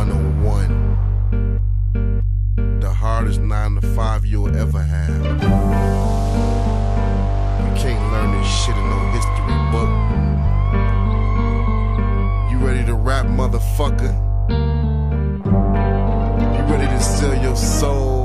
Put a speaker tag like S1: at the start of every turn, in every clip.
S1: 101. The hardest 9 to 5 you'll ever have. You can't learn this shit in no history book. You ready to rap, motherfucker? You ready to sell your soul?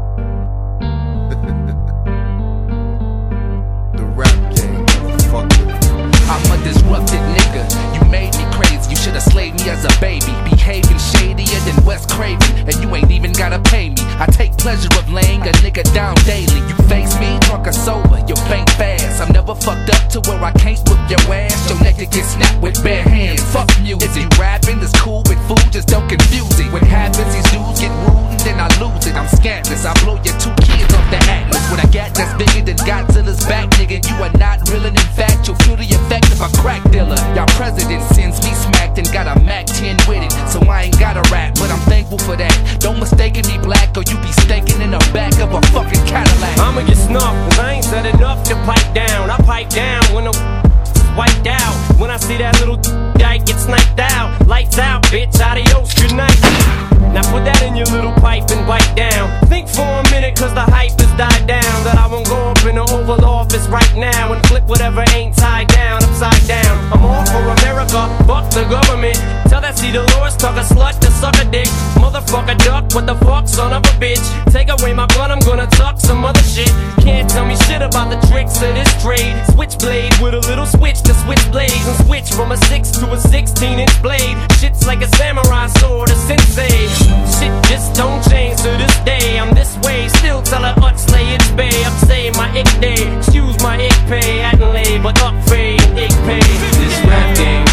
S1: The rap game, motherfucker.
S2: I'm a disrupted nigga. You made me crazy. You should've slayed me as a baby. Behaving shadier than Wes Craven, and you ain't even gotta pay me. I take pleasure of laying a nigga down daily. You face me, drunk or sober, you faint fast. I'm never fucked up to where I can't whip your ass. Your neck could get snapped with bare hands. Fuck music. Is he rapping? It's cool with food, just don't confuse it. What happens, these dudes get rude and then I lose it. I'm scantless, I blow your 2 kids off the Atlas. With a gat that's bigger than Godzilla's back, nigga, you are not real, and in fact, you'll feel the effect of a crack dealer. Y'all president sends me smacked and got a Mac 10 with it, so I ain't gotta rap, but I'm thankful for that. Don't mistake me black, or you be staking in the back of a fucking Cadillac.
S3: I'ma get snuffed, cause I ain't said enough to pipe down. I pipe down when the wiped out. When I see that little dyke get sniped out. Lights out, bitch, adios, good night. Now put that in your little pipe and bite down. Think for a minute, cause the hype has died down. That I won't go up in the Oval Office right now and flip whatever ain't tied down upside down. I'm all for America, fuck the government. Tell that C. Dolores, tuck a slut to suck a dick. Motherfucker duck, what the fuck, son of a bitch. Take away my gun, I'm gonna tuck some other shit. Can't tell me shit about the tricks of this trade. Switchblade with a little switch to switch blades, and switch from a 6 to a 16-inch blade. Shit's like a samurai sword, a sensei. Shit just don't change to this day. I'm this way, still tell her slay it's bay. I'm saying my ick day, excuse my ick pay. Hadn't lay, but up fade, ick pay.
S4: This rap game,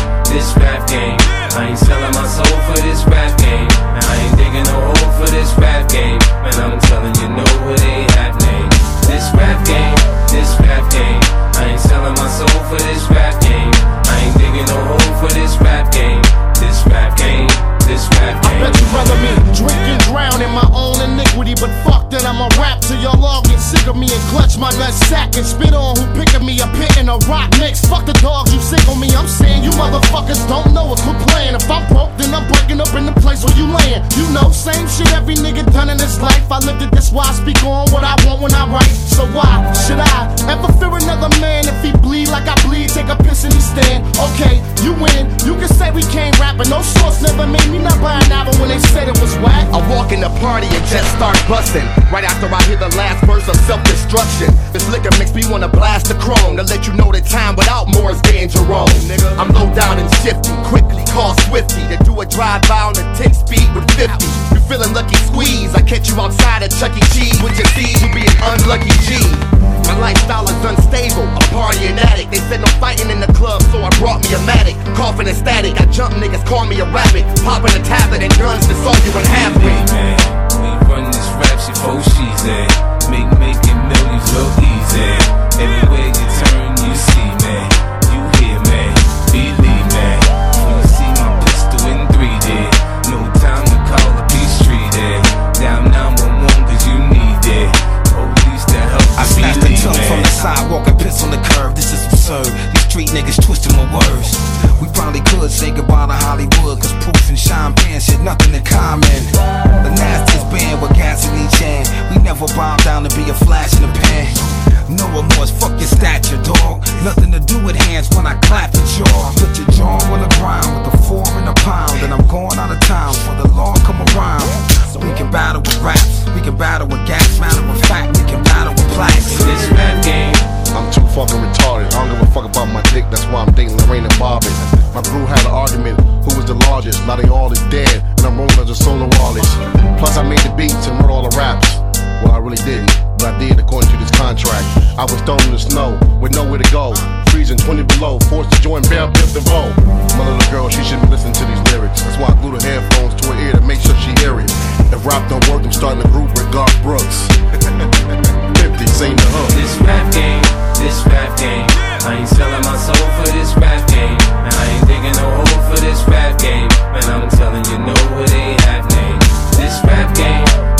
S4: I ain't selling my soul for this rap game. And I ain't digging no hole for this rap game. Man, I'm telling you, no, it ain't happening. This rap game, I ain't selling my soul for this rap game. I ain't digging no hole for this rap game. This rap game. I
S5: bet you rather me drink and drown in my own iniquity, but fuck that, I'ma rap till y'all all get sick of me and clutch my nut sack and spit on who picking me a pit in a rock mix. Fuck the dogs, you sick on me, I'm saying you motherfuckers don't know us, quit playing. If I'm broke, then I'm breaking up in the place where you layin'. You know, same shit every nigga done in this life. I lived it, that's why I speak on what I want when I write. So why should I ever fear another man? If he bleed like I bleed, take a piss and he stand. Okay, you win, you can say we can't rap, but no source never made me not buy an album when they said it was whack.
S6: I walk in the party and just start busting. Right after I hear the last verse of self-destruction. This liquor makes me wanna blast the chrome to let you know that time without more is danger wrong. I'm low down and shifty, quickly call Swifty to do a drive-by on the 10 speed with 50. You feeling lucky squeeze, I catch you outside at Chuck E. Cheese with your seeds, you be an unlucky G. My lifestyle is unstable, a party and addict. They said no fighting in the club, so I brought me a Matic. Coughing and static, I jump niggas, call me a rabbit. Popping a tablet and guns, that's all you would have me.
S4: Man, we run this rap shit for she's at. Making millions look easy. Everywhere you turn, you see, man. You hear, man. Believe, man. When you see my pistol in 3D, no time to call up these street there. Down 911 cause you need it. Police to help
S2: I snatch the tongue from the sidewalk and piss on the curb. This is absurd. These street niggas twisting my words. We probably could say goodbye to Hollywood, cause Proof and Sean Penn shit nothing in common. The nastiest band with gas in each hand. We never bow down to be a flash in the pan. No remorse, fuck your stature, dog. Nothing to do with hands when I clap at y'all. Put your jaw on the ground with the 4 in a pound. And I'm going out of town for the law come around. So we can battle with raps, we can battle with gas, matter of fact, we can battle with plaques.
S4: This rap game,
S1: I'm too fucking retarded. I don't give a fuck about my dick, that's why I'm dating Lorraine and Bobby. My crew had an argument, who was the largest? Now they all is dead, and I'm rolling as a solo artist. Plus I made the beats and wrote all the raps. Well, I really didn't, but I did according to this contract. I was thrown in the snow, with nowhere to go. Freezing 20 below, forced to join Bell Biv DeVoe. My little girl, she should be listening to these lyrics. That's why I glue the headphones to her ear to make sure she hear it. If rap don't work, I'm starting a group with Garth Brooks. 50, sing the hook.
S4: This rap game, I ain't selling my soul for this rap game. And I ain't digging no hole for this rap game. Man, I'm telling you, no, it ain't happening. This rap game,